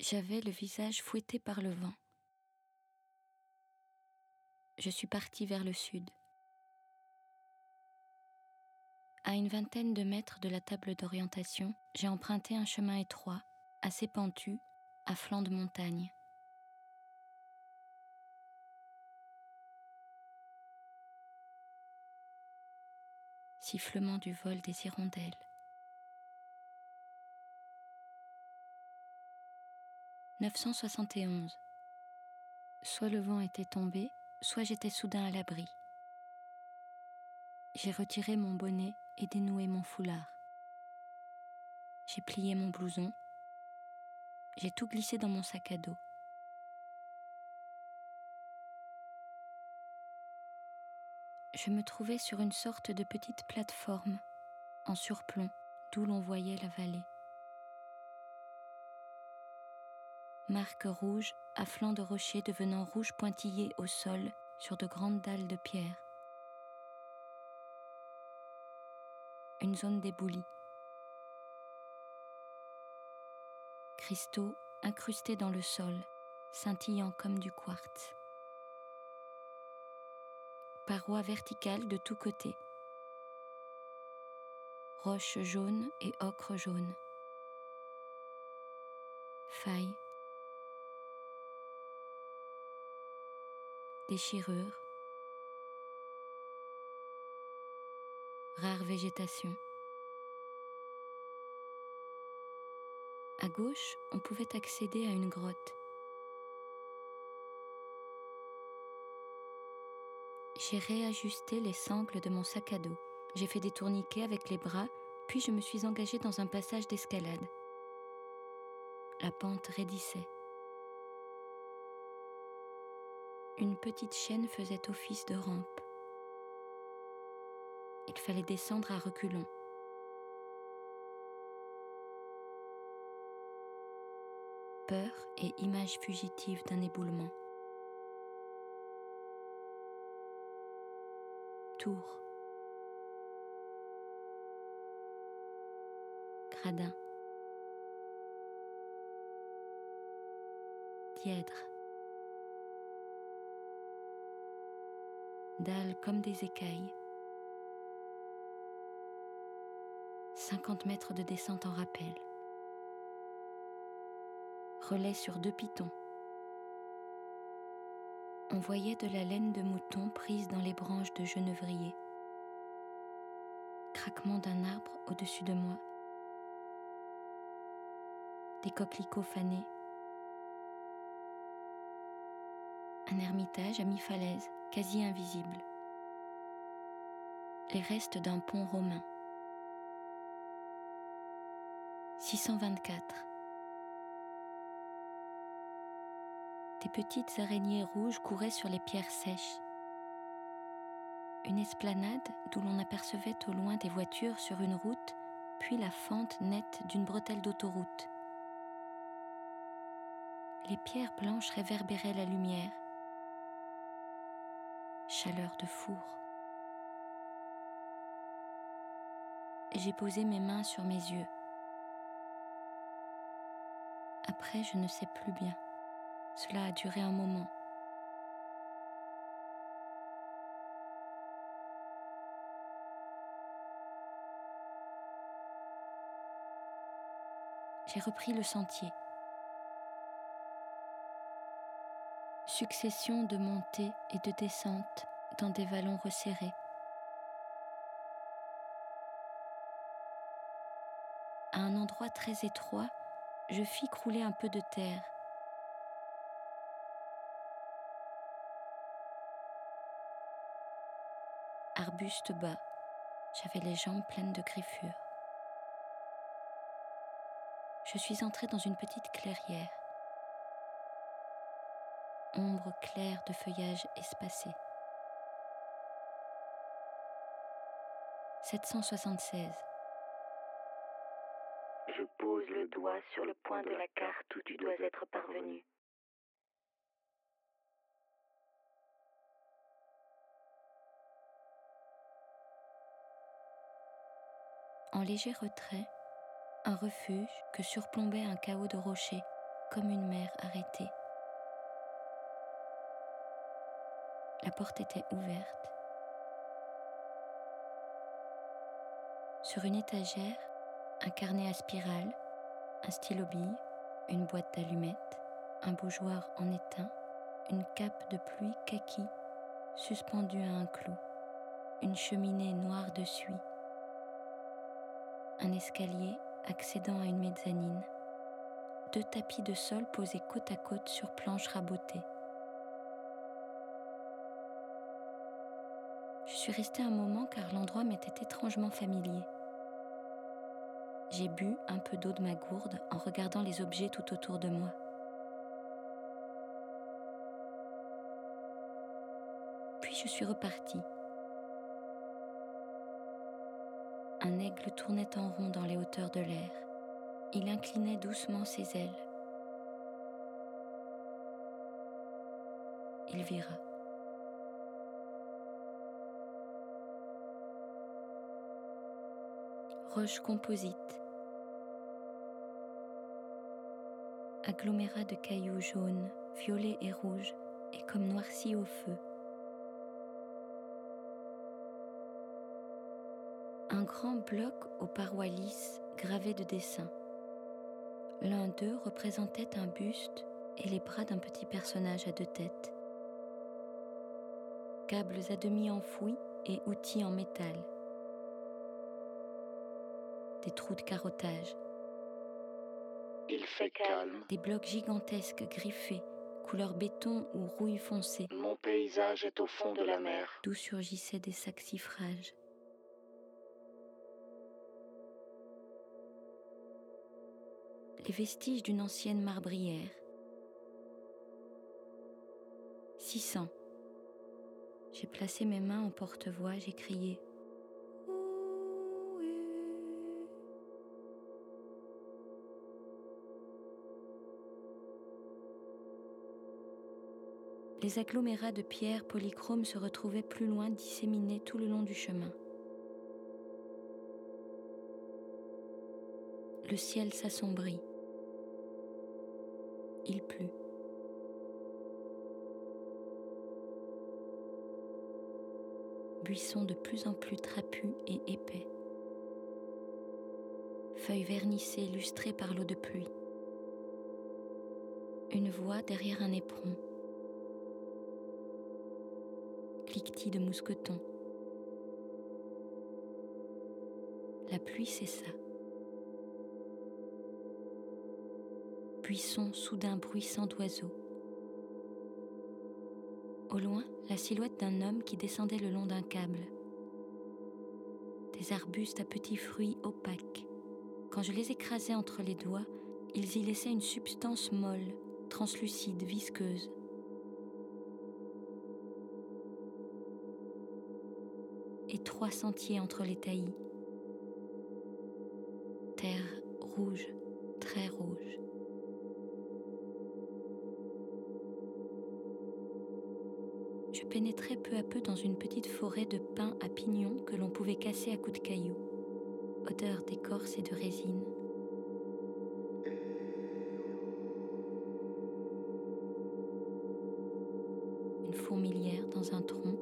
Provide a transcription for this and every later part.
J'avais le visage fouetté par le vent. Je suis partie vers le sud. À une vingtaine de mètres de la table d'orientation, j'ai emprunté un chemin étroit, assez pentu, à flanc de montagne. Sifflement du vol des hirondelles. « 971. Soit le vent était tombé, soit j'étais soudain à l'abri. J'ai retiré mon bonnet et dénoué mon foulard. J'ai plié mon blouson. J'ai tout glissé dans mon sac à dos. Je me trouvais sur une sorte de petite plateforme, en surplomb, d'où l'on voyait la vallée. Marques rouges à flanc de rochers devenant rouges pointillés au sol sur de grandes dalles de pierre. Une zone d'éboulis. Cristaux incrustés dans le sol, scintillant comme du quartz. Parois verticales de tous côtés. Roches jaunes et ocre jaune. Failles. Déchirures. Rare végétation. À gauche, on pouvait accéder à une grotte. J'ai réajusté les sangles de mon sac à dos. J'ai fait des tourniquets avec les bras, puis je me suis engagée dans un passage d'escalade. La pente raidissait. Une petite chaîne faisait office de rampe. Il fallait descendre à reculons. Peur et image fugitive d'un éboulement. Tour. Gradin. Dièdre. Dalles comme des écailles. 50 mètres de descente en rappel. Relais sur 2 pitons. On voyait de la laine de mouton prise dans les branches de genevrier. Craquement d'un arbre au-dessus de moi. Des coquelicots fanés. Un ermitage à mi-falaise, quasi invisible. Les restes d'un pont romain. 624. Des petites araignées rouges couraient sur les pierres sèches. Une esplanade d'où l'on apercevait au loin des voitures sur une route, puis la fente nette d'une bretelle d'autoroute. Les pierres blanches réverbéraient la lumière. Chaleur de four. Et j'ai posé mes mains sur mes yeux. Après, je ne sais plus bien. Cela a duré un moment. J'ai repris le sentier. Succession de montées et de descentes dans des vallons resserrés. À un endroit très étroit, je fis crouler un peu de terre. Arbuste bas, j'avais les jambes pleines de griffures. Je suis entrée dans une petite clairière. Ombre claire de feuillage espacé. 776. Je pose le doigt sur le point de la carte où tu dois être parvenu. En léger retrait, un refuge que surplombait un chaos de rochers. comme une mer arrêtée. La porte était ouverte. Sur une étagère, un carnet à spirale, un stylo-bille, une boîte d'allumettes, un bougeoir en étain, une cape de pluie kaki suspendue à un clou, une cheminée noire de suie, un escalier accédant à une mezzanine, 2 tapis de sol posés côte à côte sur planches rabotées. Je suis restée un moment car l'endroit m'était étrangement familier. J'ai bu un peu d'eau de ma gourde en regardant les objets tout autour de moi. Puis je suis repartie. Un aigle tournait en rond dans les hauteurs de l'air. Il inclinait doucement ses ailes. Il vira. Roche composite. Agglomérat de cailloux jaunes, violets et rouges, et comme noircis au feu. Un grand bloc aux parois lisses gravées de dessins. L'un d'eux représentait un buste et les bras d'un petit personnage à 2 têtes. Câbles à demi enfouis et outils en métal. Des trous de carottage. Il fait calme. Des blocs gigantesques griffés, couleur béton ou rouille foncée. Mon paysage est au fond de la mer. D'où surgissaient des saxifrages. Les vestiges d'une ancienne marbrière. 600. J'ai placé mes mains en porte-voix, j'ai crié. Les agglomérats de pierres polychromes se retrouvaient plus loin, disséminés tout le long du chemin. Le ciel s'assombrit. Il plut. Buissons de plus en plus trapus et épais. Feuilles vernissées, lustrées par l'eau de pluie. Une voix derrière un éperon. Cliquetis de mousquetons. La pluie cessa. Buisson soudain bruissant d'oiseaux. Au loin, la silhouette d'un homme qui descendait le long d'un câble. Des arbustes à petits fruits opaques. Quand je les écrasais entre les doigts, ils y laissaient une substance molle, translucide, visqueuse. Et 3 sentiers entre les taillis. Terre rouge, très rouge. Je pénétrais peu à peu dans une petite forêt de pins à pignons que l'on pouvait casser à coups de cailloux. Odeur d'écorce et de résine. Une fourmilière dans un tronc.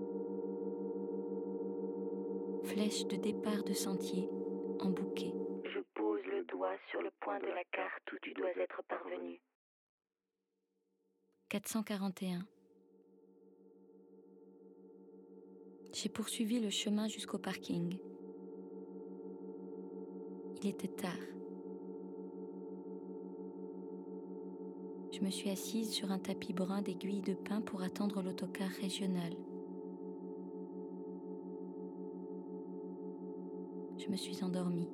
Flèche de départ de sentier, en bouquet. Je pose le doigt sur le point de la carte où tu dois être parvenu. 441. J'ai poursuivi le chemin jusqu'au parking. Il était tard. Je me suis assise sur un tapis brun d'aiguilles de pin pour attendre l'autocar régional. Je me suis endormie.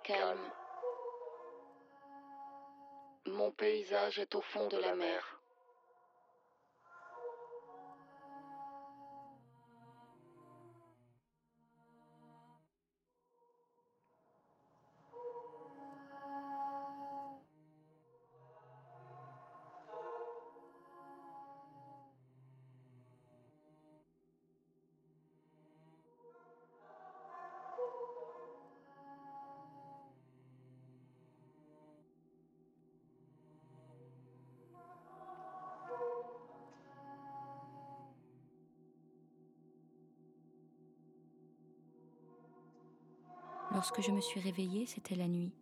calme. Mon paysage est au fond de la mer. Lorsque je me suis réveillée, c'était la nuit.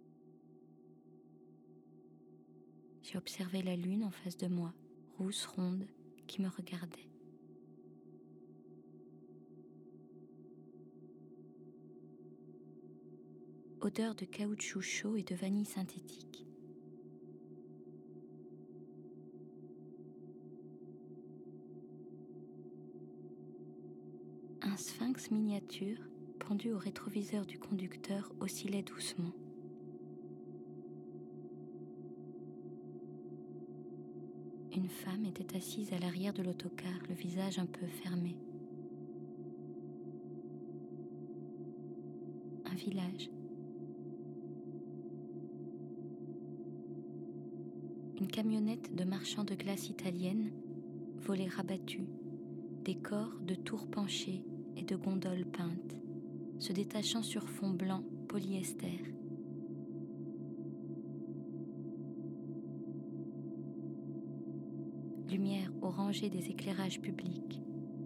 J'ai observé la lune en face de moi, rousse, ronde, qui me regardait. Odeur de caoutchouc chaud et de vanille synthétique. Un sphinx miniature, pendu au rétroviseur du conducteur, oscillait doucement. Une femme était assise à l'arrière de l'autocar, le visage un peu fermé. Un village. Une camionnette de marchand de glace italienne, volets rabattus, des corps de tours penchées et de gondoles peintes, se détachant sur fond blanc polyester. Lumière orangée des éclairages publics.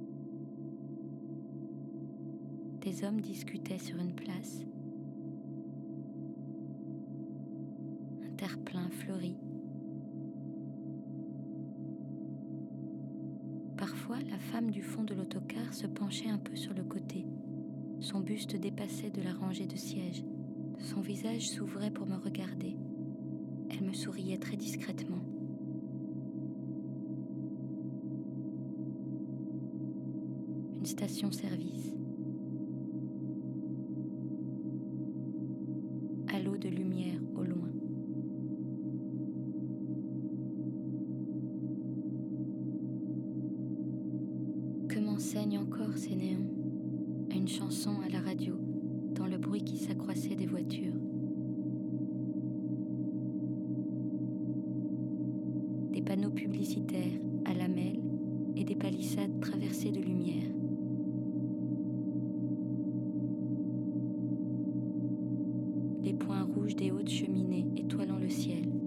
Des hommes discutaient sur une place. Un terre-plein fleuri. Parfois, la femme du fond de l'autocar se penchait un peu sur le côté. Son buste dépassait de la rangée de sièges. Son visage s'ouvrait pour me regarder. Elle me souriait très discrètement. Une station-service. Halo de lumière au loin. Que m'enseignent encore ces néons? Une chanson à la radio, dans le bruit qui s'accroissait des voitures. Des panneaux publicitaires à lamelles et des palissades traversées de lumière. Les points rouges des hautes cheminées étoilant le ciel.